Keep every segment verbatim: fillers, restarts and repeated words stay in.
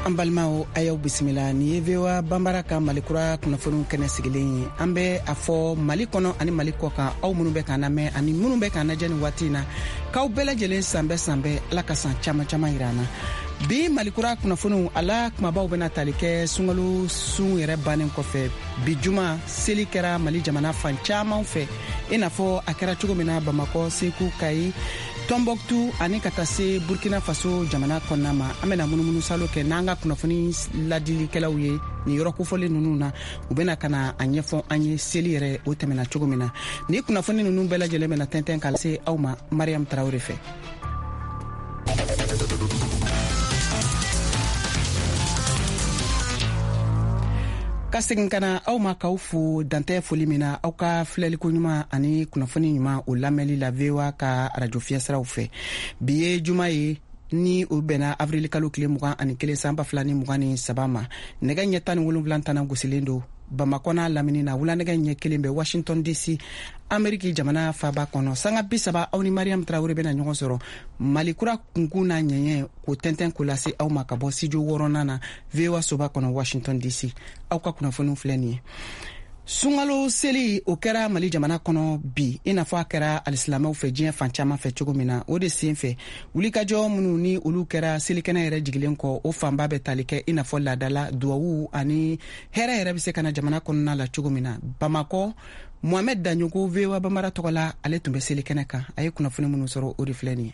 Ambalmao ayaw bisimila ni vewa bambara ka malikura kunafonu kene sigilen ambe afo malikono ani malikoka aw munu be kana me ani munu be kana jani watina kaw bela jelen sambe sambe la kasan chama chama irana bi malikura kunafonu ala kuma baw bena talike sungalu sun yere banen kofe bi juma seli kera mali jamana fan chama fe inafo akera chugo mina Bamako Seku Kai Tombouctou ani katase Burkina Faso jamana konama amena munumunu salo ke nanga kunafoni ladili kelawye ni yoro kufole nununa ubena kana anyefon anye seli yere o temena chugumina ni kunafoni nunu bela jele mena tenten kalse awma Mariam Traoré fe kasegin kana aw ma kaw fu dante foli mina aw ka filɛliko ɲuman ani kunnafoni ɲuman o lamɛnli la vewa ka radio fiɲɛsiraw fɛ bi ye juma ye ni o bɛnna avril kalo tile mugan ani kelen sanba fila ni mugan ni saba ma nɛgɛ ɲɛ tan ni wolonwula tana gosilen do Bamako n'a lamini na wulanɛgɛ ɲɛ kelen bɛ Washington D C Ameriki jamana faba kɔnɔ sanga bi saba aw ni Mariam Traoré bena ɲɔgɔn sɔrɔ malikura kunkun na ɲɛɲɛ ko tɛntɛn ko lase aw ma ka bɔ studio wɔɔrɔnan na vewa soba kɔnɔ Washington D C aw ka kunnafoniw filɛ nin ye Sungalo seli o kɛra Mali jamana kɔnɔ bi inafɔ a kɛra alisilamɛw fɛ diɲɛ fan caman fɛ cogo min na o de sen fɛ wulikajɔ minnu ni olu kɛra selikɛnɛ yɛrɛ jigilen kɔ o fanba bɛ tali kɛ inafɔ laadala duwawu ani hɛrɛ yɛrɛ bɛ se ka na jamana kɔnɔna la cogo min na Bamakɔ Mohamed Danyogo vewa bambara tɔgɔ la ale tun bɛ selikɛnɛ kan a ye kunnafoni minnu sɔrɔ o de filɛ nin ye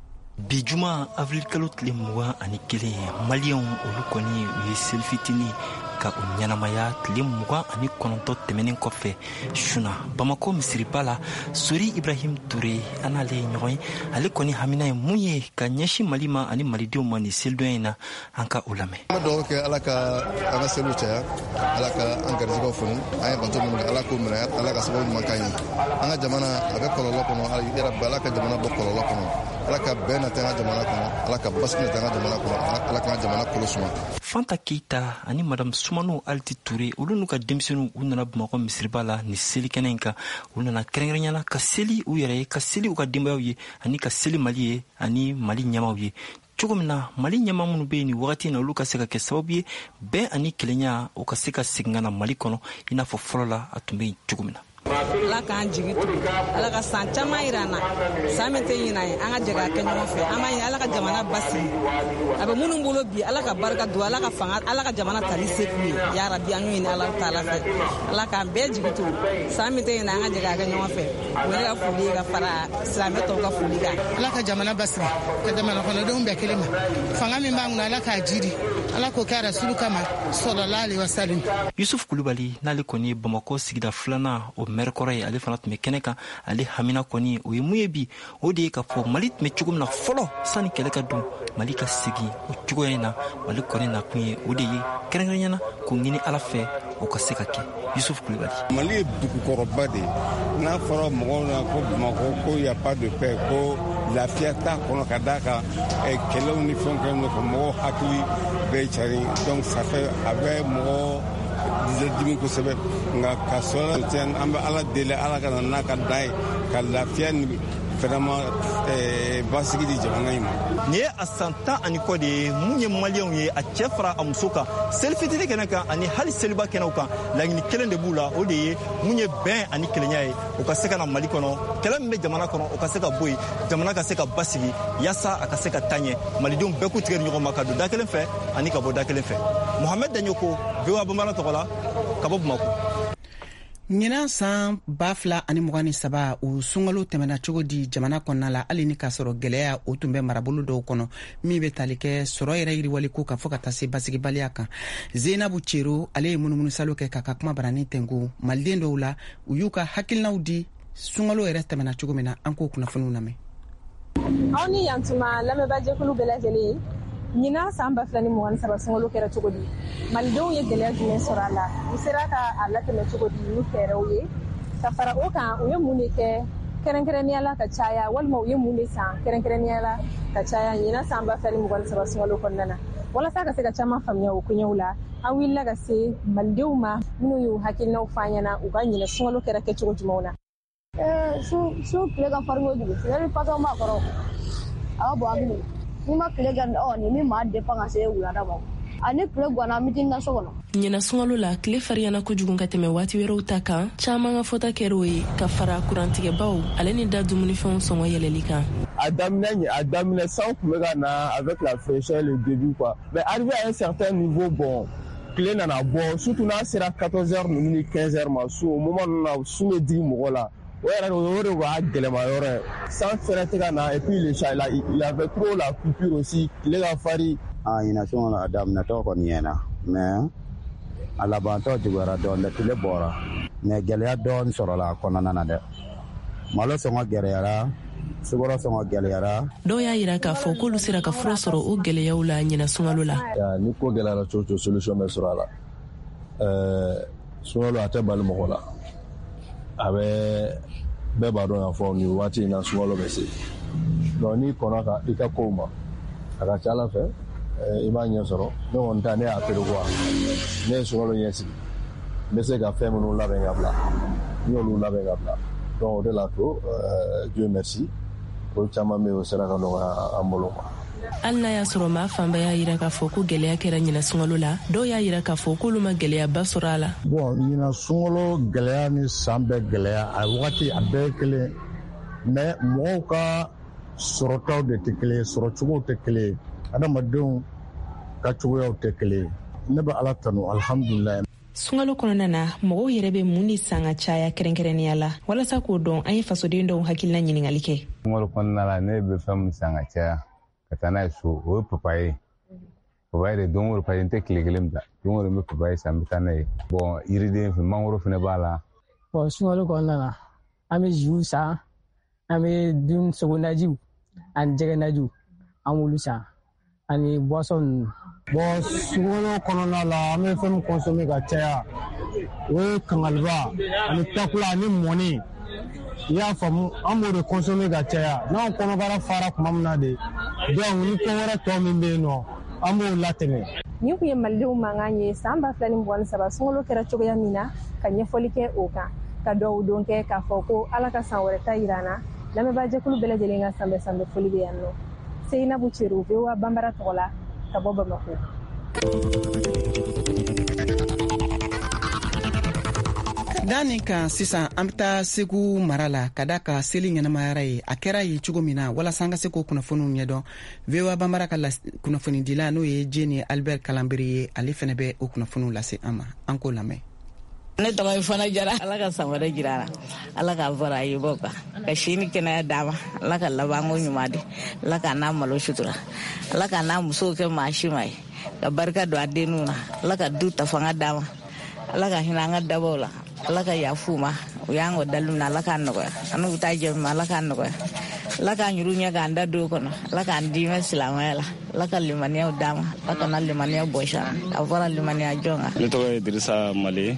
bi juma avril kalo tile mugan ani kelen maliyɛnw olu kɔni u ye seli fitini ka o ɲɛnamaya tile mugan ani kɔnɔntɔ tɛmɛnen kɔfɛ suna Bamako misiriba la Sori Ibrahim Touré an n'ale ye ɲɔgɔn ye ale kɔni hamina ye mun ye ka ɲɛsin Mali ma ani malidenw ma nin selidonya in na an ka o lamɛn. An bɛ dugawu kɛ Ala ka an ka seliw caya Ala ka an garijɛgɛw foni an ye bato minnu Ala k'o minɛ Ala ka sababu ɲuman k'an ye an ka jamana a bɛ kɔlɔlɔ kɔnɔ Ala ka jamana bɔ kɔlɔlɔ kɔnɔ Ala ka bɛn nata an ka jamana kɔnɔ Ala ka basigi nata an ka jamana kɔnɔ Ala ka an ka jamana kolo suma. Fanta Keita ani Madame Soumano Alti Touré olu n'u ka denmisɛnninw u nana Bamako misiriba la ni selikɛnɛ in kan u nana kɛrɛnkɛrɛnyala ka seli u yɛrɛ ye ka seli u ka denbayaw ye ani ka seli Mali ye ani Mali ɲɛmaw ye cogo min na Mali ɲɛma minnu bɛ yen ni wagati in na olu ka se ka kɛ sababu ye bɛn ani kelenya u ka se ka segin ka na Mali kɔnɔ i n'a fɔ fɔlɔ la a tun bɛ yen cogo min na. Ala k'an jigi to Ala ka san caman yira an na san min tɛ ɲina ye an ka jɛ ka kɛ ɲɔgɔn fɛ an b'a ɲini Ala ka jamana basigi a bɛ minnu bolo bi Ala ka barika don Ala ka fanga Ala ka jamana tali se k'u ye ya Rabi an ɲini Ala taala fɛ Ala k'an bɛɛ jigi to san min tɛ ɲina an ka jɛ ka kɛ ɲɔgɔn fɛ o ye ka foli ka fara silamɛ tɔw ka foli kan Ala ka jamana basigi ka jamana kɔnɔdenw bɛɛ kelen ma fanga min b'an kun Ala k'a jiri Ala k'o kɛ Rasulu kama sallallahu alaihi wasallam. Yusuf Kulubali n'ale kɔni Bamako sigida filanan o maire kɔrɔ ye ale fana tun bɛ kɛnɛ kan ale hamina kɔni o ye mun ye bi o de ye ka fɔ Mali tun bɛ cogo min na fɔlɔ sani kɛlɛ ka don Mali ka segin o cogoya in na Mali kɔni na kun ye o de ye kɛrɛnkɛrɛnyana k'o ɲini Ala fɛ o ka se ka kɛ. Yusuf Kulubali. Mali ye dugukɔrɔba de n'a fɔra mɔgɔw na ko Bamako ko y a pas de paix ko lafiya t'a kɔnɔ ka d'a kan kɛlɛw ni fɛnw kɛlen don ka mɔgɔw hakili bɛɛ cari donc ça fait a bɛ mɔgɔ dimi kosɛbɛ nka ka sɔrɔ an bɛ Ala deli Ala ka na n'a ka da ye ka lafiya ni vraiment basigi di jamana in ma. Nin ye a san tan ani kɔ de ye mun ye maliyɛnw ye a cɛ fara a muso kan seli fitini kɛnɛ kan ani hali seliba kɛnɛw kan laɲini kelen de b'u la o de ye mun ye bɛn ani kelenya ye o ka se ka na Mali kɔnɔ kɛlɛ min bɛ jamana kɔnɔ o ka se ka bɔ yen jamana ka se ka basigi yaasa a ka se ka taa ɲɛ malidenw bɛɛ k'u tigɛ ni ɲɔgɔn ma ka don da kelen fɛ ani ka bɔ da kelen fɛ. Mohamed Danyogo vewa bambara tɔgɔ la ka bɔ Bamako. ɲinan san ba fila ani mugan ni saba o sunkalo tɛmɛna cogo di jamana kɔnɔna la hali ni k'a sɔrɔ gɛlɛya o tun bɛ marabolo dɔw kɔnɔ min bɛ tali kɛ sɔrɔ yɛrɛ yiriwali ko ka fɔ ka taa se basigibaliya kan Zeinabu Cero ale ye munumunusalo kɛ k'a ka kuma barani tɛnko maliden dɔw la u y'u ka hakilinaw di sunkalo yɛrɛ tɛmɛna cogo min na an k'o kunnafoniw lamɛn. Aw ni yantuma lamɛnbaajɛkulu bɛɛ lajɛlen ɲinan san ba fila ni mugan ni saba sunkalo kɛra cogo di malidenw ye gɛlɛya jumɛn sɔrɔ a la u sera ka a latɛmɛ cogo di n'u fɛɛrɛw ye ka fara o kan u ye mun de kɛ kɛrɛnkɛrɛnnenya la ka caya walima u ye mun de san kɛrɛnkɛrɛnnenya la ka caya ɲinan san ba fila ni mugan ni saba sunkalo kɔnɔna na walasa ka se ka caman faamuya o koɲɛw la an wulila ka se malidenw ma minnu y'u hakilinaw fɔ an ɲɛna u ka ɲinɛ sunkalo kɛra kɛcogo jumɛnw na. su su tile ka farin kojugu sɛnɛ patɔn b'a kɔrɔ a ka bɔ an bolo ni ma tile kɛ ɔ nin min maa depan ka se wulada ma ani tile gwana mitin na so kɔnɔ. Ɲina sunkalo la tile fariyana kojugu ka tɛmɛ waati wɛrɛw ta kan caman ka fɔta kɛr'o ye ka fara kurantigɛbaw ale ni da dumunifɛnw sɔngɔ yɛlɛli kan. A daminɛ a daminɛ san tun bɛ ka na avec la fraîcheur le début quoi mais arrivé à un certain niveau bon tile nana bɔ surtout n'a sera quatorze heures ninnu ni quinze heures ma su o moment ninnu na su bɛ digi mɔgɔ la o yɛrɛ o de y'a gɛlɛma yɔrɔ ye san fɛnɛ tɛ ka na et puis le chat là il avait trop la coupure aussi tile ka fari. a ɲina sɔngɔ la a daminɛtɔ kɔni ɲɛna mais a labantɔ juguyara dɔɔnin tile bɔra mais gɛlɛya dɔɔnin sɔrɔla a kɔnɔna na dɛ malo sɔngɔ gɛlɛyara sukaro sɔngɔ gɛlɛyara. dɔw y'a yira k'a fɔ k'olu sera ka fura sɔrɔ o gɛlɛyaw la ɲina sunkalo la. ni ko gɛlɛyara cogo cogo solution bɛ sɔrɔ a la ɛɛ sunkalo a tɛ bali mɔgɔ la a bɛ bɛɛ b'a dɔn k'a fɔ nin waati in na sunkalo bɛ se donc n'i kɔnna ka i ka kow ma a ka ca ala fɛ i b'a ɲɛ sɔrɔ ne kɔni ta ne y'a pere quoi ne ye sunkalo ɲɛ sigi n bɛ se ka fɛn minnu labɛn ka bila n y'olu labɛn ka bila donc o de la to Dieu merci ko caman bɛ o sera ka nɔgɔya an bolo quoi. hali n'a y'a sɔrɔ maa fanba y'a yira k'a fɔ ko gɛlɛya kɛra ɲina sunkalo la dɔw y'a yira k'a fɔ k'olu ma gɛlɛyaba sɔrɔ a la. bon ɲina sunkalo gɛlɛya ni san bɛɛ gɛlɛya a wagati a bɛɛ ye kelen mais mɔgɔw ka sɔrɔtaw de tɛ kelen sɔrɔcogow tɛ kelen adamadenw ka cogoyaw tɛ kelen ne bɛ ala tanu alhamdulilayi. sunkalo kɔnɔna na mɔgɔw yɛrɛ bɛ mun ni san ka caya kɛrɛnkɛrɛnnenya la walasa k'o dɔn an ye fasoden dɔw hakilina ɲininkali kɛ. sunkalo kɔnɔna la ne bɛ fɛn min san ka caya ka taa n'a ye so o ye papaye papaye de don o papaye n tɛ tile kelen bila don o don n bɛ papaye san n bɛ taa n'a ye bon yiriden fɛ mangoro fana b'a la. bon sunkalo kɔnɔna na an bɛ ziw san an bɛ dun sogo najiw ani jɛgɛ najiw an b'olu san ani boisson ninnu. bon sunkalo kɔnɔna la an bɛ fɛn min consommer ka caya o ye kangaliba ani takula ani mɔni i y'a faamu an b'o de consommer ka caya n'anw kɔnɔbara fara tuma min na de donc ni fɛn wɛrɛ tɔ min bɛ yen nɔ an b'o latɛmɛ. nin kun ye malidenw mankan ye san ba fila ni mugan ni saba sunkalo kɛra cogoya min na ka ɲɛfɔli kɛ o kan ka dugawu don kɛ k'a fɔ ko ala ka san wɛrɛ ta jira an na lamɛnbaajɛkulu bɛɛ lajɛlen ka sanbɛ sanbɛ foli bɛ yan nɔ. Seinabu Cero V O A Bambara tɔgɔ la ka bɔ Bamako. Dani kan sisan an bɛ taa Segu mara la ka da ka seli ɲɛnamayara ye a kɛra ye cogo min na walasa an ka se k'o kunnafoniw ɲɛdɔn V O A Bambara ka kunnafonidila n'o ye Jeni Albert Kalanbiri ye ale fɛnɛ bɛ o kunnafoniw lase an ma an k'o lamɛn. ne tɔgɔ ye Fana Jara ala ka san wɛrɛ jira la ala ka fara a ye bɔ kan ka si ni kɛnɛya d'a ma ala ka labanko ɲuman di ala ka n'a malo sutura ala ka n'a musow kɛ maa si ma ye ka barika don a denninw na ala ka du ta fanga d'a ma ala ka hinɛ an ka dabaw la ala ka yafu ma u y'an ka dalu na ala k'a nɔgɔya an n'u taa jɛmi ala k'a nɔgɔya ala k'an yuru ɲɛ k'an da don kɔnɔ ala k'an dimi silamɛya la ala ka limaniyaw d'a ma ala kana limaniya bɔsi a fɔra limaniya jɔn kan. ne tɔgɔ ye Dirisa Male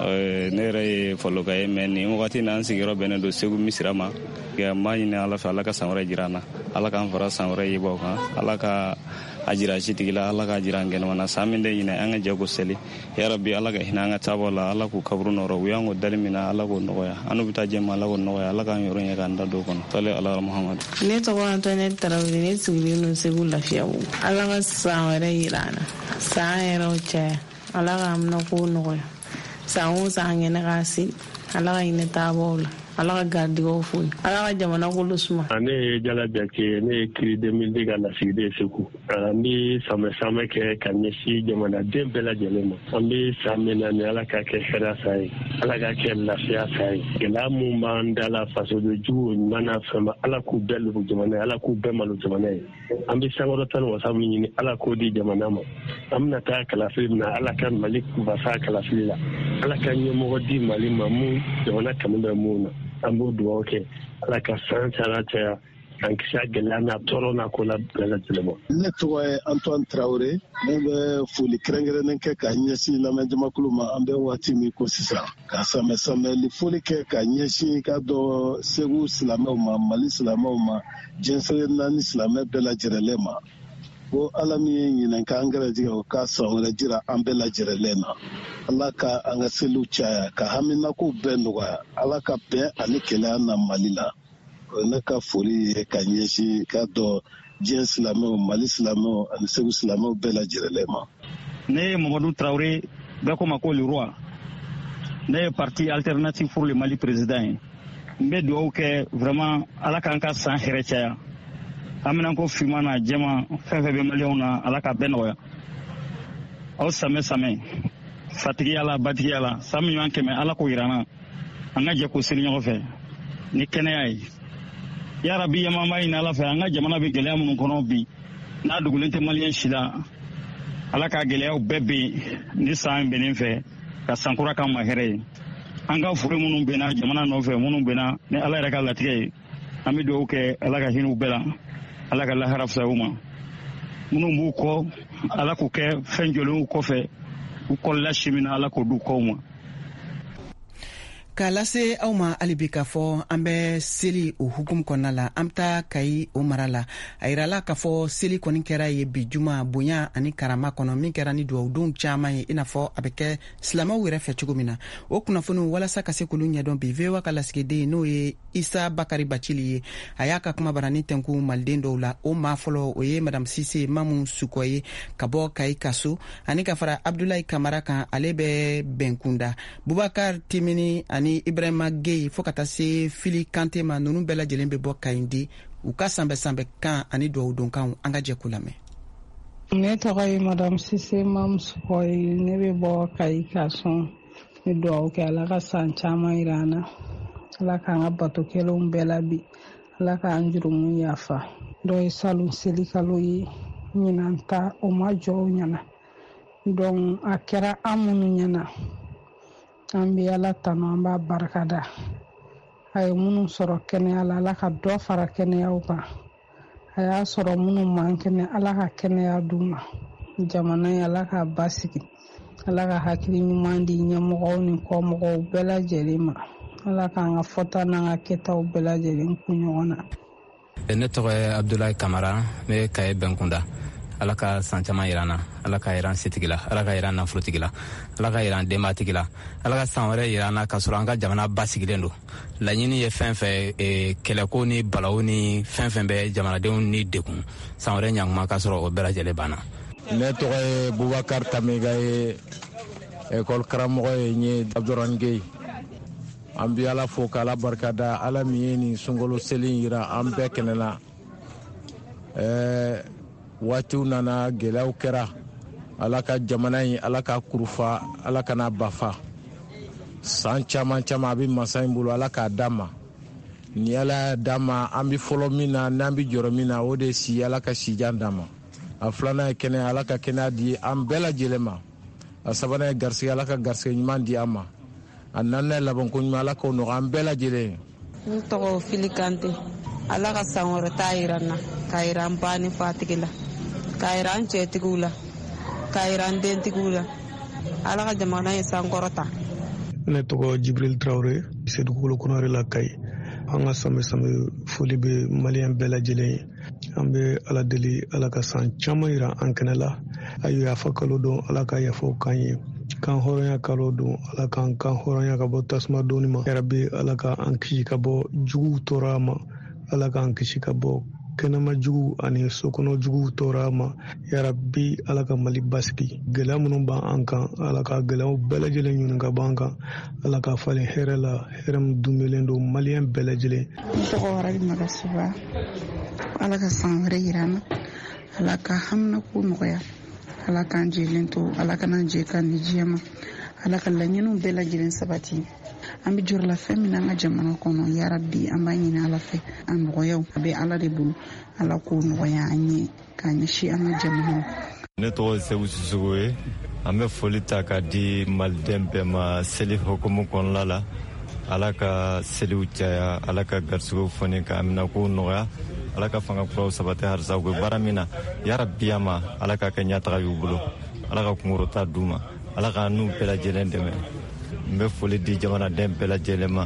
ne yɛrɛ ye faloka ye mais nin wagati na an sigiyɔrɔ bɛnnen don Segu misira ma n b'a ɲini ala fɛ ala ka san wɛrɛ jira an na ala k'an fara san wɛrɛ yibɔ kan ala ka a jira sitigi la ala ka jira an kɛnɛma na san min tɛ ɲinɛ an ka jɛ ko seli yarabi ala ka hinɛ an ka taabɔ la ala k'u kaburu nɔrɔ u y'an ko dali min na ala k'o nɔgɔya an n'u bɛ taa jɛma ala k'o nɔgɔya ala k'an yɔrɔ ɲɛ k'an da don kɔnɔ tɔle ala muhamadu. ne tɔgɔ Antoinette Tarawele ne sigilen don Segu Lafiyabugu ala ka san wɛrɛ jira an na san yɛrɛw caya ala ka amina ko nɔgɔya san o san ɲɛnɛ k'a se ala ka hinɛ taabɔw la ala ka garidigaw foyi ala ka jamana kolo suma. ne ye Jala Jake ne ye kiri deux mille deux ka lasigiden Segu an bɛ samɛ samɛ kɛ ka ɲɛsin jamanaden bɛɛ lajɛlen ma an bɛ san min na ni ala ka kɛ hɛrɛ sa ye ala ka kɛ lafiya sa ye gɛlɛya min b'an da la fasodenjugu ɲuman n'a fɛn ma ala k'u bɛɛ lugu jamana ye ala k'u bɛɛ malo jamana ye an bɛ sankɔrɔta ni wasa min ɲini ala k'o di jamana ma an bɛna taa kalafili min na ala ka mali basa kalafili la ala ka ɲɛmɔgɔ di mali ma mun jamana kanu bɛ mun na an b'o dugawu kɛ ala ka san caya caya k'an kisi a gɛlɛya n'a tɔɔrɔ n'a ko la bɛɛ lajɛlen ma. ne tɔgɔ ye Antoine Traoré ne bɛ foli kɛrɛnkɛrɛnnen kɛ ka ɲɛsin lamɛnjamakulu ma an bɛ waati min ko sisan ka samɛ samɛli foli kɛ ka ɲɛsin ka dɔ Segu silamɛw ma Mali silamɛw ma diɲɛ naani silamɛ bɛɛ lajɛlen ma ko ala min ye ɲinɛ k'an gɛrɛjigɛ o ka san wɛrɛ jira an bɛɛ lajɛlen na ala ka an ka seliw caya ka haminakow bɛɛ nɔgɔya ala ka bɛn ani kɛlɛya na Mali la o ne ka foli ye ka ɲɛsin ka dɔ diɲɛ silamɛw Mali silamɛw ani Segu silamɛw bɛɛ lajɛlen ma. ne ye Mamadou Traoré bɛɛ ko ma ko le roi, ne ye parti alternative pour le Mali président ye. n bɛ dugawu kɛ vraiment ala k'an ka san hɛrɛ caya, an bɛna ko finman na jɛma fɛn fɛn bɛ maliyɛnw na ala ka bɛɛ nɔgɔya. aw samɛ samɛ fatigiya la batigiya la san min ɲɔgɔn kɛmɛ ala k'o yira an na, an ka jɛ k'o siri ɲɔgɔn fɛ ni kɛnɛya ye. yarabi yamama ɲini ala fɛ an ka jamana bɛ gɛlɛya minnu kɔnɔ bi n'a dogolen tɛ maliyɛn si la, ala ka gɛlɛyaw bɛɛ bɛ yen ni san bɛnnen fɛ ka sankura k'an ma hɛrɛ ye. an ka fure minnu bɛnna jamana nɔfɛ minnu bɛnna ni ala yɛrɛ ka latigɛ ye, an bɛ dugawu kɛ ala ka hinɛw bɛɛ la, ala ka lahara fisaya u ma. minnu b'u kɔ ala k'u kɛ fɛn jɔlenw kɔfɛ, u kɔlɔla si min na ala k'o d'u kɔw ma. k'a lase aw ma halibi k'a fɔ an bɛ seli o hukumu kɔnɔna la, an bɛ taa Kayi o mara la. a yirala k'a fɔ seli kɔni kɛra ye bi juma bonya ani karama kɔnɔ, min kɛra ni duwawudenw caman ye i n'a fɔ a bɛ kɛ silamɛw yɛrɛ fɛ cogo min na. o kunnafoniw walasa ka se k'olu ɲɛdɔn bi V O A ka lasigiden n'o ye Isa Bakari Bacili ye, a y'a ka kuma barani tɛnku maliden dɔw la. o maa fɔlɔ o ye Madame Sise Mamu Sukɔ ye ka bɔ Kayi kaso, ani ka fara Abdulayi Kamara kan, ale bɛ bɛnkunda. Bubakar Timini ani Ibrahima Gueye fo ka taa se Fili Kante ma, ninnu bɛɛ lajɛlen bɛ bɔ Kayindi. u ka sanbɛ sanbɛ kan ani duwawudonkanw an ka jɛ k'u lamɛn. Ne tɔgɔ ye Madame Sise Mamu Sukɔ ye, ne bɛ bɔ Kayi ka sɔn. Ne duwawu kɛ ala ka san caman yira an na, ala k'an ka bato kɛlenw bɛɛ la bi, ala k'an jurumu yafa. Dɔ ye salon seli kalo ye, ɲinan ta o ma jɔ o ɲɛna, donc a kɛra an minnu ɲɛna, an bɛ ala tanu, an b'a barikada. A ye minnu sɔrɔ kɛnɛya la, ala ka dɔ fara kɛnɛyaw kan. A y'a sɔrɔ minnu man kɛnɛ, ala ka kɛnɛya d'u ma. Jamana ye ala ka basigi, ala ka hakili ɲuman di ɲɛmɔgɔw ni kɔmɔgɔw bɛɛ lajɛlen ma. ala k'an ka fɔta n'an ka kɛtaw bɛɛ lajɛlen kun ɲɔgɔn na. Ne tɔgɔ ye Abdulayi Kamara, ne ye Kayi Bɛnkunda. ala ka san caman yira an na, ala ka yira an setigi la, ala ka yira an nafolotigi la, ala ka yira an denbatigi la, ala ka san wɛrɛ yira an na k'a sɔrɔ an ka jamana basigilen don. Laɲini ye fɛn fɛn e, kɛlɛko ni balawu ni fɛn fɛn bɛ jamanadenw ni dekun, san wɛrɛ ɲakuma k'a sɔrɔ o bɛɛ lajɛlen banna. Ne tɔgɔ ye Bubakar Tamiga ye école karamɔgɔ ye, n ye Abdourahmane Gueye. An bɛ ala fo k'ala barikada, ala min ye nin sunkalo seli yira an bɛɛ kɛnɛ na. ɛɛ waatiw nana, gɛlɛyaw kɛra, ala ka jamana in ala ka kurufa, ala kana bafa. San caman caman a bɛ masa in bolo, ala k'a d'a ma. Ni ala y'a d'a ma, an bɛ fɔlɔ min na n'an bɛ jɔrɔ min na, o de si ala ka sijan d'a ma. A filanan ye kɛnɛya, ala ka kɛnɛya di an bɛɛ lajɛlen ma. A sabanan ye garisɛgɛ, ala ka garisɛgɛ ɲuman di an ma. A naaninan ye labanko ɲuman, ala k'o nɔgɔya an bɛɛ lajɛlen. N tɔgɔ Fili Kante. ala ka san wɛrɛ ta yira n na, k'a yira an ba ni fatigi la, k'a yira an cɛtigiw la, k'a yira an dentigiw la, ala ka jamana ye sankɔrɔ ta. Ne tɔgɔ Jibril Traoré, Sedugukolo Kɔnɔre la Kayi. An ka sanbɛ sanbɛ foli bɛ maliyɛn bɛɛ lajɛlen ye. An bɛ ala deli, ala ka san caman yira an kɛnɛ la. A ye yafa kalo don, ala ka yafaw k'an ye. Kan hɔrɔnya kalo don, ala k'an kan hɔrɔnya ka bɔ tasuma donni ma. Yarabi, ala ka an kisi ka bɔ juguw tɔɔrɔ ma, ala k'an kisi ka bɔ kɛnɛma jugu ani sokɔnɔ juguw tɔɔrɔ ma. Yarabi, ala ka Mali basigi. Gɛlɛya minnu b'an kan, ala ka gɛlɛyaw bɛɛ lajɛlen ɲini ka bɔ an kan. Ala ka falen hɛrɛ la, hɛrɛ min dunbelen don maliyɛn bɛɛ lajɛlen. N tɔgɔ Warabi Magasuba. Ala ka san wɛrɛ yira an na, ala ka haminako nɔgɔya, ala k'an jɛlen to, ala kana jɛ ka ni diɲɛ ma, ala ka laɲiniw bɛɛ lajɛlen sabati. An bɛ jɔrɔla fɛn min an ka jamana kɔnɔ, yarabi an b'a ɲini ala fɛ, a nɔgɔyaw a bɛ ala de bolo, ala k'o nɔgɔya an ye k'a ɲɛsin an ka jamana. Ne tɔgɔ ye Seku Sisoko ye, an bɛ foli ta k'a di maliden bɛɛ ma seli hukumu kɔnɔna la. Ala ka seliw caya, ala ka garisigɛw fɔni ka aminako nɔgɔya, ala ka fanga kuraw sabati halisa u bɛ baara min na, yarabi a ma ala ka kɛ ɲɛtaga y'u bolo, ala ka kunkɔrɔta d'u ma, ala ka n'u bɛɛ lajɛlen dɛmɛ. N bɛ foli di jamanaden bɛɛ lajɛlen ma.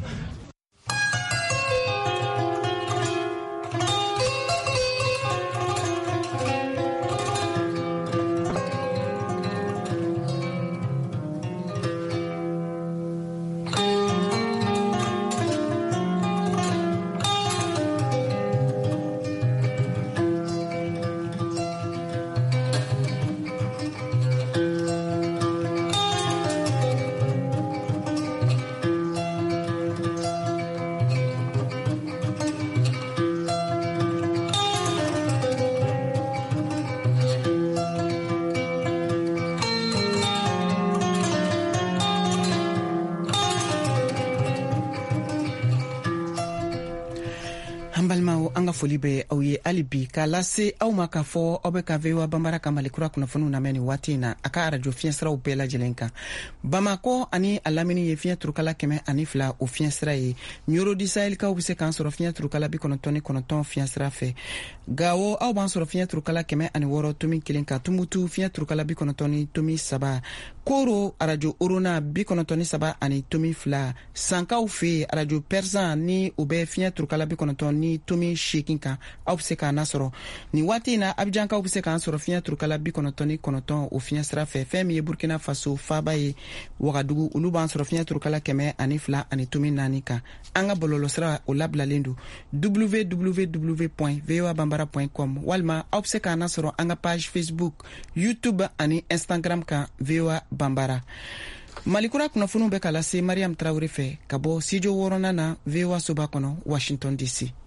an balimaw an ka foli bɛ aw ye hali bi k'a lase aw ma k'a fɔ aw bɛ ka V O A banbara ka malikura kunnafoniw lamɛn ni waati in na a ka arajo fiɲɛsiraw bɛɛ lajɛlen kan. Bamakɔ ani a lamini ye fiɲɛ turukala kɛmɛ ani fila o fiɲɛsira ye. Ɲorodi Sahɛlikaw bɛ se k'an sɔrɔ fiɲɛ turukala bi kɔnɔntɔn ni kɔnɔntɔn fiɲɛsira fɛ. Gawo aw b'an sɔrɔ fiɲɛ turukala kɛmɛ ani wɔɔrɔ tomi kelen kan. Tumutu fiɲɛ turukala bi kɔnɔntɔn ni tomi saba. Koro arajo Orona bi kɔnɔntɔn ni saba ani tomi fila. Sankaw fɛ arajo Persan ni o bɛ fiɲɛ turukala bi kɔnɔntɔn ni tomi seegin kan. Aw bɛ se k'an sɔrɔ ni waati in na Abijankaw bɛ se k'an sɔrɔ fiɲɛ turukala bi kɔnɔntɔn ni kɔnɔntɔn o fiɲɛ sira fɛ. Fɛn min ye Burkina Faso faaba ye Wagadugu olu b'an sɔrɔ fiɲɛ turukala kɛmɛ ani fila ani tomi naani kan. An ka bɔlɔlɔsira o labilalen don w w w point v o a banbara point com walima aw bɛ se k'an sɔrɔ an ka page Facebook, YouTube ani Instagram kan V O A Banbara. Malikura kunnafoniw bɛ ka lase Mariam Traoré fɛ ka bɔ studio wɔɔrɔnan na V O A soba kɔnɔ Washington D C.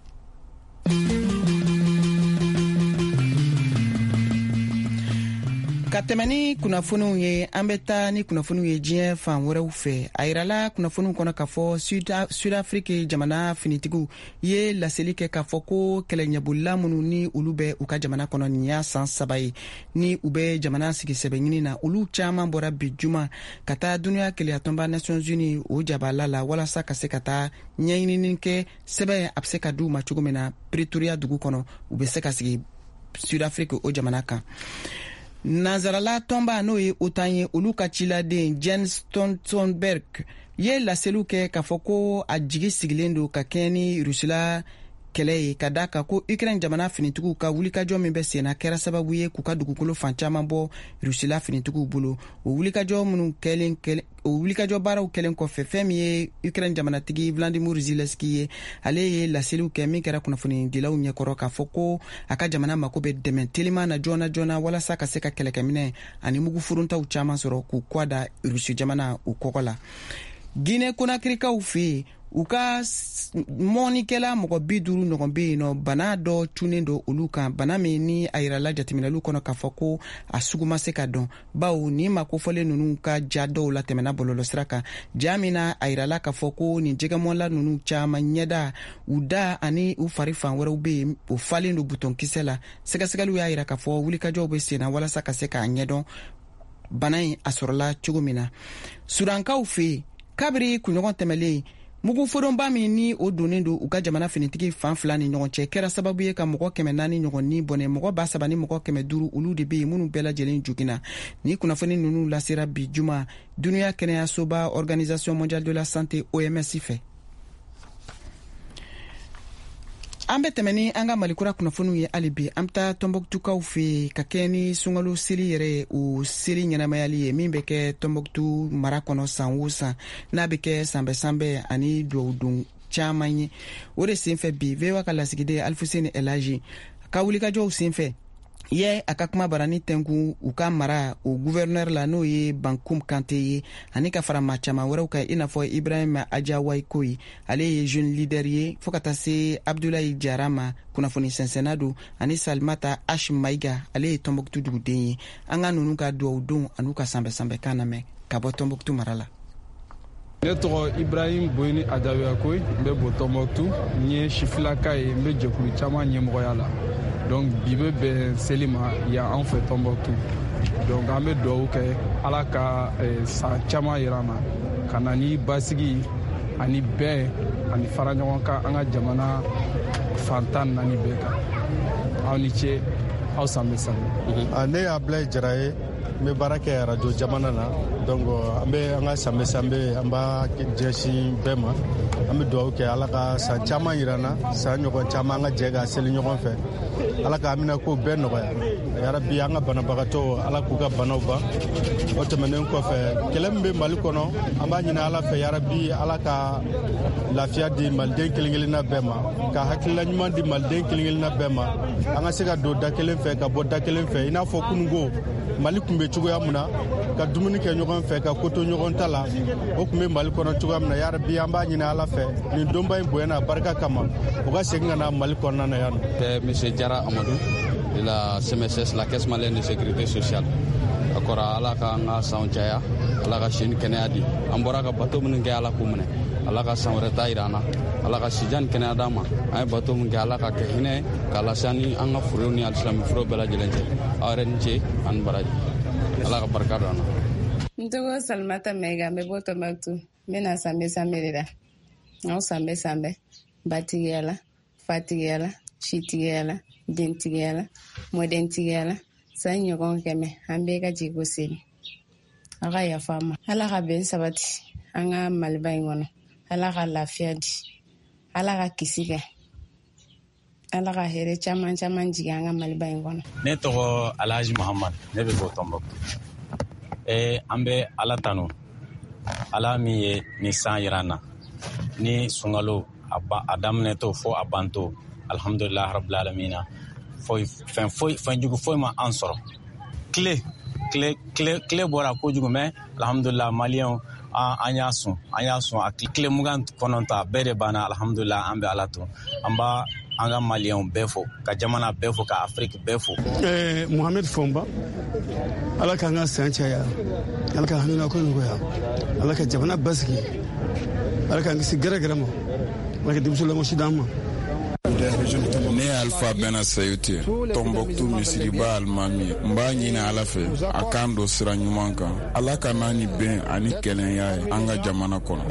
Ka tɛmɛ ni kunnafoniw ye an bɛ taa ni kunnafoniw ye diɲɛ fan wɛrɛw fɛ. A yirala kunnafoniw kɔnɔ k'a fɔ Sud-Afrique jamana finitigiw ye laseli kɛ k'a fɔ ko kɛlɛɲɛbolila minnu ni olu bɛ u ka jamana kɔnɔ nin y'a san saba ye ni u bɛ jamana sigi sɛbɛ ɲini na olu caman bɔra bi juma ka taa duniya keleya tɔnba Nations Unies o jabala la walasa ka se ka taa ɲɛɲinini kɛ sɛbɛn a bɛ se ka di u ma cogo min na Pretoria dugu kɔnɔ u bɛ se ka sigi Sud-Afrique o jamana kan. Nazarala tɔnba n'o ye OTAN ye olu ka ciladen Jens Stoltenberg ye laseliw kɛ k'a fɔ ko a jigi sigilen don ka kɛɲɛ ni Rusila kɛlɛ ye ka da kan ko Ukraine jamana finitigiw ka wulikajɔ min bɛ senna kɛra sababu ye k'u ka dugukolo fan caman bɔ Rusila finitigiw bolo. O wulikajɔ minnu kɛlen o wulikajɔ baaraw kɛlen kɔfɛ fɛn min ye Ukraine jamanatigi Vladimir Zelensky ye ale ye laseliw kɛ min kɛra kunnafoni dilaw ɲɛkɔrɔ k'a fɔ ko a ka jamana mako bɛ dɛmɛ teliman na joona joona walasa ka se ka kɛlɛkɛminɛ ani mugu furuntaw caman sɔrɔ k'u kɔ da Rusi jamana u kɔkɔ la. Guinée Conakrykaw fɛ yen u ka mɔnikɛla mɔgɔ bi duuru ɲɔgɔn bɛ yen nɔ bana dɔ cunnen don olu kan bana min ni a yirala jateminɛliw kɔnɔ k'a fɔ ko a sugu ma se ka dɔn bawo ni ma kofɔlen ninnu ka ja dɔw la tɛmɛna bɔlɔlɔsira kan ja min na a yirala k'a fɔ ko nin jɛgɛmɔla ninnu caman ɲɛda u da ani u fari fan wɛrɛw bɛ yen o falen don butɔnkisɛ la sɛgɛsɛgɛliw y'a yira k'a fɔ wulikajɔw bɛ sen na walasa ka se k'a ɲɛdɔn bana in a sɔrɔla cogo min na. Sudankaw fɛ yen kabiri kunɲɔgɔn tɛmɛlen mugu fodonba min ni o donnen don u ka jamana finitigi fan fila ni ɲɔgɔn cɛ kɛra sababu ye ka mɔgɔ kɛmɛ naani ɲɔgɔn ni bɔnɛ mɔgɔ ba saba ni mɔgɔ kɛmɛ duuru olu de bɛ yen minnu bɛɛ lajɛlen jogina. Ni kunnafoni ninnu lasera bi juma duniya kɛnɛyasoba Organisation mondiale de la santé O M S fɛ. An bɛ tɛmɛ ni an ka malikura kunnafoniw ye hali bi an bɛ taa Tɔnbɔkutukaw fɛ ka kɛ ni sunkalo seli yɛrɛ o seli ɲɛnamayali ye min bɛ kɛ Tɔnbɔkutu mara kɔnɔ san o san n'a bɛ kɛ sanbɛ sanbɛ ani dugawudon caman ye. O de senfɛ bi V O A ka lasigiden Alfuseni Elaji ka wulikajɔw senfɛ ye a ka kuma barani tɛnku u ka mara o gouverneur la n'o ye Bankum Kante ye ani ka fara maa caman wɛrɛw kan i n'a fɔ Ibrahima Ajawayi Koyi ale ye jeune leader ye fo ka taa se Abdoulaye Diarra ma kunnafoni sɛnsɛnna don ani Salimata H Mayiga ale ye Tɔnbɔkutu duguden ye. An ka ninnu ka duwawu don an'u ka sanbɛ sanbɛ kan lamɛn ka bɔ Tɔnbɔkutu mara la. Ne tɔgɔ Ibrahim Boyini Ajawayi Koyi n bɛ bɔ Tɔnbɔkutu n ye sifilaka ye n bɛ jɛkulu caman ɲɛmɔgɔya la. Donc bi bɛ bɛn seli ma yan an fɛ Tɔnbɔkutu donc an bɛ duwawu kɛ ala ka san caman yira an na ka na ni basigi ani bɛn ani fara ɲɔgɔn kan an ka jamana fantan naani bɛɛ kan aw ni ce aw san bɛ sanbɛ. Ne ye Ablaye Jara ye n bɛ baara kɛ arajo jamana na donc an bɛ an ka sanbɛ sanbɛ an b'a ɲɛsin bɛɛ ma an bɛ duwawu kɛ ala ka san caman yira an na san ɲɔgɔn caman an ka jɛ ka seli ɲɔgɔn fɛ ala ka amina ko bɛɛ nɔgɔya yarabi an ka banabagatɔ ala k'u ka banaw ban. O tɛmɛnen kɔfɛ kɛlɛ min bɛ Mali kɔnɔ an b'a ɲini ala fɛ yarabi ala ka lafiya di maliden kelen kelenna bɛɛ ma ka hakilila ɲuman di maliden kelen kelenna bɛɛ ma an ka se ka don da kelen fɛ ka bɔ da kelen fɛ i n'a fɔ kununko Mali tun bɛ cogoya min na ka dumuni kɛ ɲɔgɔn fɛ ka koto ɲɔgɔn ta la o tun bɛ Mali kɔnɔ cogoya min na yarabi an b'a ɲini ala fɛ nin donba in bonyana barika kama o ka segin ka na Mali kɔnɔna na yan. Monsieur Diarra Amadou de la C M S S, la Caisse malienne de sécurité sociale. Akora ala ka an ka sanw caya ala ka sini kɛnɛya di an bɔra ka bato minnu kɛ ala k'u minɛ ala ka san wɛrɛ ta yira an na ala ka sijan ni kɛnɛya d'an ma an ye bato min kɛ ala ka kɛ hinɛ k'a lase an ni an ka forow ni alisilami forow bɛɛ lajɛlen cɛ aw yɛrɛ ni ce ani baraji ala ka barika don an na. n tɔgɔ salimata mɛga n bɛ bɔ tɔnbɔkutu n bɛna sanbɛ sanbɛ de la anw sanbɛ sanbɛ batigiya la fatigiya la sitigiya la dentigiya la mɔdɛntigiya la san ɲɔgɔn kɛmɛ an bɛɛ ka jiko seli a ka yafa an ma ala ka bɛn sabati an ka maliba in kɔnɔ ala ka lafiya di ala ka kisi kɛ ala ka hɛrɛ caman caman jigin an ka maliba in kɔnɔ. ne tɔgɔ alhaji muhamad ne bɛ bɔ tɔnbɔkutu ee an bɛ ala tanu ala min ye ni san yira an na ni sunkalo a daminɛtɔ fo a bantɔ alhamdulilahi rabbil alamina foyi fɛn foyi fɛn jugu foyi ma an sɔrɔ tile tile tile tile bɔra kojugu mɛ alhamdulilahi maliyɛnw an y'a sɔn an y'a sɔn a tile mugan kɔnɔntɔn a bɛɛ de banna alhamdulilahi an bɛ ala to an b'a an ka maliyɛnw bɛɛ fo ka jamana bɛɛ fo ka afiriki bɛɛ fo. ɛɛ muhammed fɔnba ala k'an ka san caya ala ka hamina ko nɔgɔya ala ka jamana basigi ala k'an kisi gɛrɛgɛrɛ ma ala ka denmuso lagosi d'an ma. ne ye alifa bɛna sayute tɔnbɔkutu misiriba alimami n b'a ɲini ala fɛ a k'an don sira ɲuman kan ala ka n'a ni bɛn ani kɛlɛnya ye an ka jamana kɔnɔ.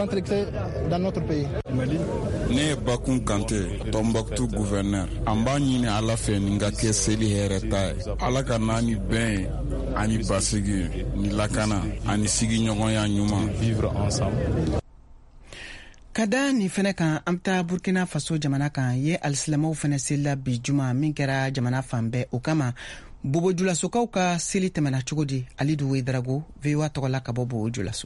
ne ye bakun kante tɔnbɔkutu guvɛrnɛr an b'a ɲini ala fɛ nin ka kɛ seli hɛrɛ ta ye ala ka n'a ni bɛn ye ani basigi ni lakana ani sigiɲɔgɔnya ɲuman. vivre ensemble. ka da nin fɛnɛ kan an bɛ taa burkina faso jamana kan ye alisilamɛw fɛnɛ selila bi juma min kɛra jamana fan bɛɛ o kama bobojulasokaw ka seli tɛmɛna cogo di alidu wedarago voa tɔgɔla ka bɔ bobojulaso.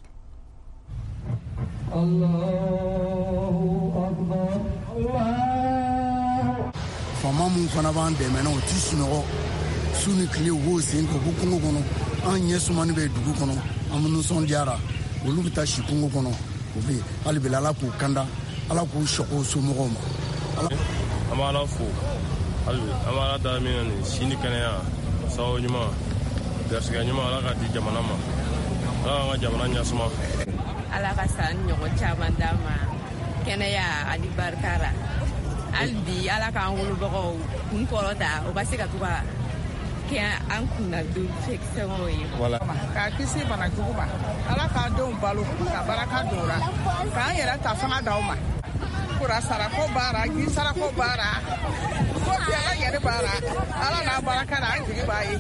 faama minnu fana b'an dɛmɛ na o ti sunɔgɔ su ni tile u b'o sen ka bɔ kungo kɔnɔ an ɲɛ sumani bɛ dugu kɔnɔ an bɛ nisɔndiyara olu bɛ taa si kungo kɔnɔ u bɛ hali bi ala k'u kanda ala k'u sɔgɔ somɔgɔw ma. an b'a ala fo hali an b'a ala da min na nin si ni kɛnɛya sababu ɲuman garisɛgɛ ɲuman ala ka di jamana ma ala k'an ka jamana ɲɛsuma. ala ka san ɲɔgɔn caman d'a ma kɛnɛya ani barika la hali bi ala k'an wolobagaw kun kɔrɔta o ka se ka to ka kɛ an kunna don fɛnkisɛw ye. k'a kisi bana jugu ma ala k'an denw balo ka baraka don o la k'an yɛrɛ ta fanga d'aw ma kura sarako b'a la ji sarako b'a la ko bi ala yɛrɛ b'a la ala n'a baraka la an jigi b'a ye.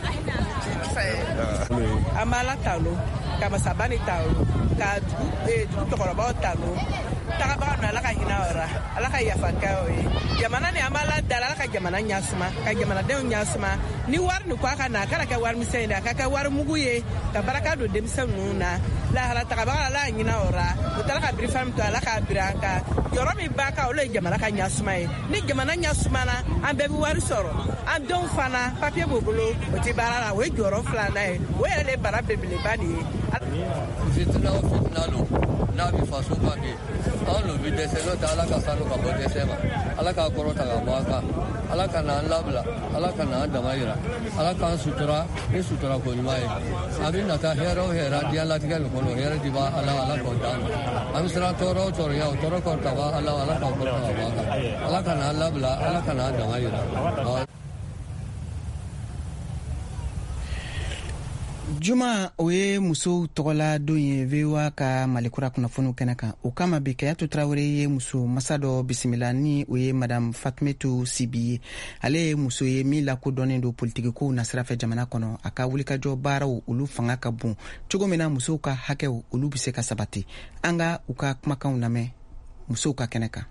an b'ala talo ka masaba ni talo ka dugu tɔgɔrɔbaw talo tagabaga ninnu ala ka hinɛ o la ala ka yafa kɛ o ye jamana ni an b'ala dala ala ka jamana ɲasuma ka jamanadenw ɲasuma ni wari nin ko a ka na a kana kɛ wari misɛn ye dɛ a ka kɛ wari mugu ye ka baraka don denmisɛn ninnu na lahara tagabaga ala y'a ɲinɛ o la o taara ka birifɛn min to ala k'a biri an kan jɔyɔrɔ min b'a kan olu ye jamana ka ɲasuma ye ni jamana ɲasumana an bɛɛ bɛ wari sɔrɔ an denw fana papiye b'o bolo o tɛ baara la o ye jɔyɔrɔ filanan ye o yɛrɛ de ye bara belebeleba de ye. fitina o fitina don n'a bɛ faso ba kɛ an n'o bɛ dɛsɛ n'o tɛ ala ka sanu ka bɔ dɛsɛ ma ala k'a kɔrɔ ta ka bɔ an kan ala ka n'an labila ala ka n'an dama yira ala k'an sutura ni sutura ko ɲuman ye a bɛ nata hɛrɛ o hɛrɛ diɲɛlatigɛ nin kɔnɔ hɛrɛ de b'a ala ala k'o d'an ma an bɛ siran tɔɔrɔ o tɔɔrɔ ya o tɔɔrɔ kɔrɔ ta b'a ala ala k'o kɔrɔ ta ka bɔ an kan ala ka n'an labila ala ka n'an dama yira. juma o ye musow tɔgɔla don ye voa ka malikura kunnafoniw kɛnɛ kan o kama bi kɛyatu tarawele ye muso masa dɔ bisimila ni o ye madame fatumetu sibi ye ale ye muso ye min lakodɔnnen don politikikow na sira fɛ jamana kɔnɔ a ka wulikajɔ baaraw olu fanga ka bon cogo min na musow ka hakɛw olu be se ka sabati an ka u ka kumakanw lamɛn musow ka kɛnɛ kan.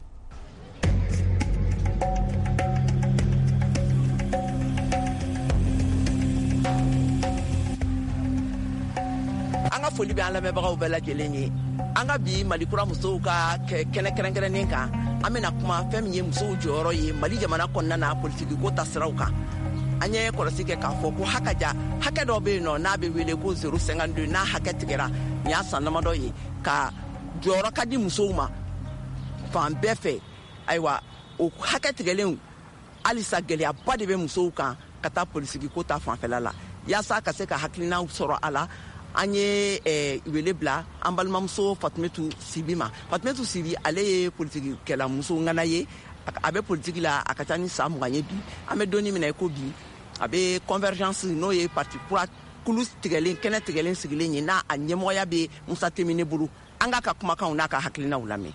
an ka foli bɛ an lamɛnbagaw bɛɛ lajɛlen ye an ka bi malikura musow ka kɛnɛ kɛrɛnkɛrɛnnen kan an bɛna kuma fɛn min ye musow jɔyɔrɔ ye mali jamana kɔnɔna na politikiko ta siraw kan an ye kɔlɔsi kɛ k'a fɔ ko hakaja hakɛ dɔ bɛ yen nɔ n'a bɛ wele ko zero cinquante-deux n'a hakɛ tigɛra nin y'a san damadɔ ye ka jɔyɔrɔ ka di musow ma fan bɛɛ fɛ ayiwa o hakɛ tigɛlenw halisa gɛlɛyaba de bɛ musow kan ka taa politikiko ta fanfɛla la yaasa ka se ka hakilinaw sɔrɔ a la an ye wele bila an balimamuso Fatumetu Sibi ma. Fatumetu Sibi ale ye politiki kɛlamuso ŋana ye, a bɛ politiki la a ka ca ni san mugan ye bi. An bɛ donni minɛ ko bi a bɛ convergence n'o ye parti kura kulu tigɛlen kɛnɛ tigɛlen sigilen ye n'a a ɲɛmɔgɔya bɛ Musa Temine bolo. An ka ka kumakanw n'a ka hakilinaw lamɛn.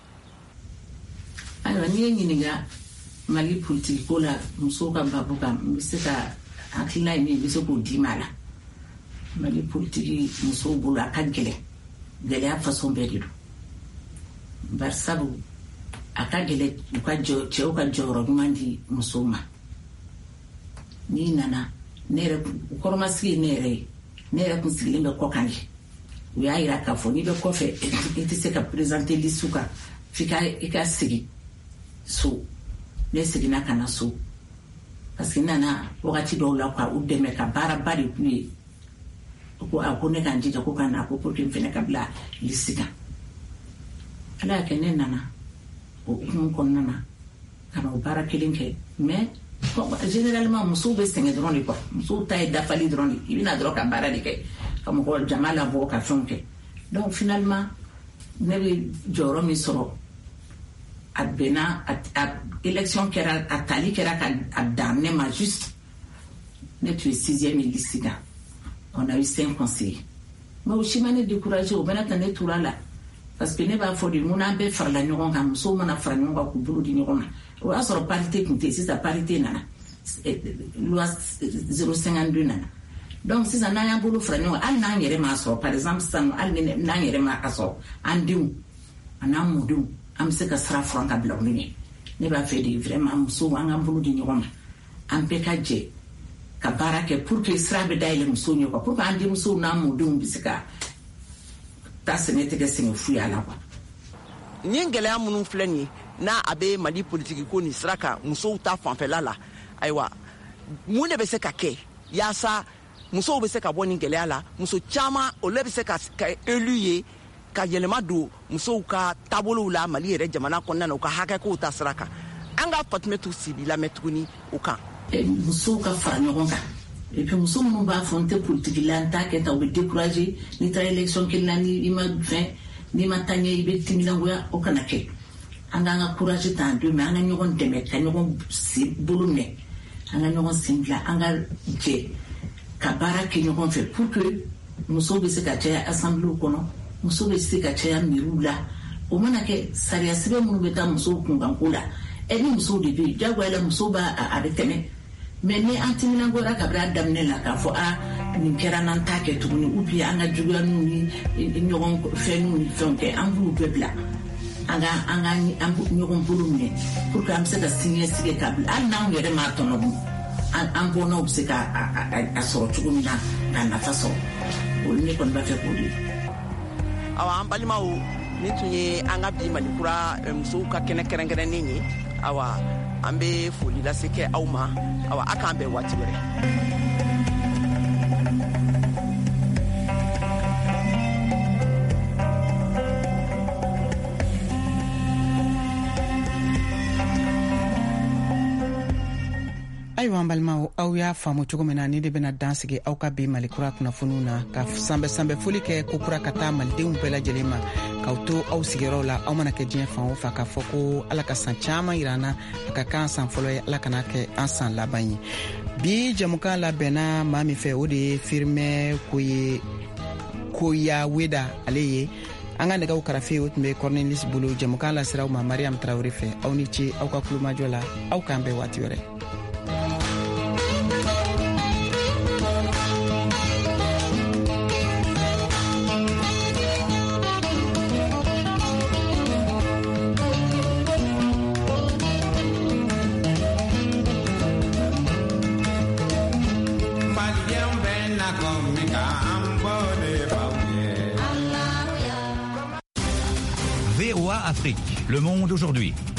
Ayiwa n'i ye ɲininka Mali politiki ko la musow ka babu kan n bɛ se ka hakilina ye min bɛ se k'o d'i ma la. Mali politiki musow bolo a ka gɛlɛn, gɛlɛya façon bɛɛ de don. Bari sabu a ka gɛlɛn u ka jɔ cɛw ka jɔyɔrɔ ɲuman di musow ma. N'i nana ne yɛrɛ kɔrɔmasigi ne yɛrɛ ye ne yɛrɛ kun sigilen bɛ kɔ kan de. U y'a yira k'a fɔ n'i bɛ kɔfɛ i tɛ se ka présenter liste kan f'i ka i ka segin so. Ne seginna ka na so parce que nana wagati dɔw la ka u dɛmɛ ka baaraba de k'u ye. Ko a ko ne k'an jija ko ka na ko pour que n fɛnɛ ka bila liste kan. Ala y'a kɛ ne nana o hukumu kɔnɔna na ka na o baara kelen kɛ mais généralement musow bɛ sɛgɛn dɔrɔn de quoi. Musow ta ye dafali dɔrɔn de i bɛna dɔrɔn ka baara de kɛ ka mɔgɔ jama labɔ ka fɛnw kɛ. Donc finalement ne bɛ jɔyɔrɔ min sɔrɔ a bɛnna a élection kɛra a tali kɛra ka a dan ne ma juste ne tun ye sixième liste kan. On a eu cinq conseillers. Mais aussi ma ne découragé o bɛna ta ne tora la parce que ne b'a fɔ de mun n'an bɛɛ farala ɲɔgɔn kan musow mana fara ɲɔgɔn kan k'u bolo di ɲɔgɔn ma o y'a sɔrɔ parité tun tɛ yen sisan parité nana loi zéro cinquante-deux nana donc sisan n'an y'an bolo fara ɲɔgɔn kan hali n'an yɛrɛ m'a sɔrɔ par exemple sisan hali n'an yɛrɛ m'a ka sɔrɔ an denw a n'an mɔdenw an bɛ se ka sira furan ka bila olu ɲɛ ne b'a fɛ de vraiment musow an k'an bolo di ɲɔgɔn ma an bɛɛ ka jɛ ka baara kɛ pour que sira bɛ dayɛlɛ musow ɲɛ quoi pour que an denmusow n'an mɔdenw bɛ se ka taa sɛnɛ tɛ kɛ sɛnɛ fu ye a la quoi. Ni gɛlɛya minnu filɛ nin ye n'a a bɛ Mali politiki ko nin sira kan musow ta fanfɛla la ayiwa mun de bɛ se ka kɛ yaasa musow bɛ se ka bɔ nin gɛlɛya la muso caman olu bɛ se ka kɛ élu ye ka yɛlɛma don musow ka taabolow la Mali yɛrɛ jamana kɔnɔna na u ka hakɛ kow ta sira kan an ka Fatumetu Sibi lamɛn tuguni o kan. Musow ka fara ɲɔgɔn kan et puis muso minnu b'a fɔ n tɛ politiki la n t'a kɛ tan u bɛ découragé n'i taara élection kelen na ni i ma fɛn n'i ma taa ɲɛ i bɛ timilangoya o kana kɛ an k'an ka courage ta an denw mais an ka ɲɔgɔn dɛmɛ ka ɲɔgɔn sen bolo minɛ an ka ɲɔgɔn sen bila an ka jɛ ka baara kɛ ɲɔgɔn fɛ pour que musow bɛ se ka caya assemblée kɔnɔ musow bɛ se ka caya mairie la o mana kɛ sariya sɛbɛn minnu bɛ taa musow kunkanko la ɛ ni musow de bɛ yen diyagoya la musow b'a a bɛ tɛmɛ mais ni an timinangoyara kabiri a daminɛ la k'a fɔ a nin kɛra n'an t'a kɛ tuguni ou bien an ka juguya n'u ni ɲɔgɔn fɛn n'u ni fɛnw kɛ an b'u bɛɛ bila an ka an ka an ɲɔgɔn bolo minɛ pour que an bɛ se ka siniɲɛsigi k'a bila hali n'anw yɛrɛ m'a tɔnɔ an bɔnnaw bɛ se ka a sɔrɔ cogo min na k'a nafa sɔrɔ olu ne kɔni b'a fɛ k'o de ye. Awa an balimaw ni tun ye an ka bi Malikura musow ka kɛnɛ kɛrɛnkɛrɛnnen ye awa an bɛ foli lase kɛ aw ma awa a k'an bɛn waati wɛrɛ. ayiwa an balimaw aw y'a faamu cogo min na ni de bena dansigi aw ka bi Malikura kunnafoniw na ka sanbɛ sanbɛ foli kɛ kokura ka taa malidenw bɛɛ lajɛlen ma k'aw to aw sigiyɔrɔw la aw mana kɛ diɲɛ fan o fan k'a fɔ ko ala ka san caaman yir'an a ka k'an san fɔlɔ ye ala kana kɛ an san laban ye bi jamukan labɛnna maa min fɛ o de ye Firimɛ Koye Koya Weda ale ye an ka nɛgɛw karafe o tun bɛ Cornelis bolo jamukan lasiraw ma Mariam Traoré fɛ aw ni ce aw ka kulomajɔ la aw k'an bɛɛ waati wɛrɛ. V O A Afrique, le monde aujourd'hui.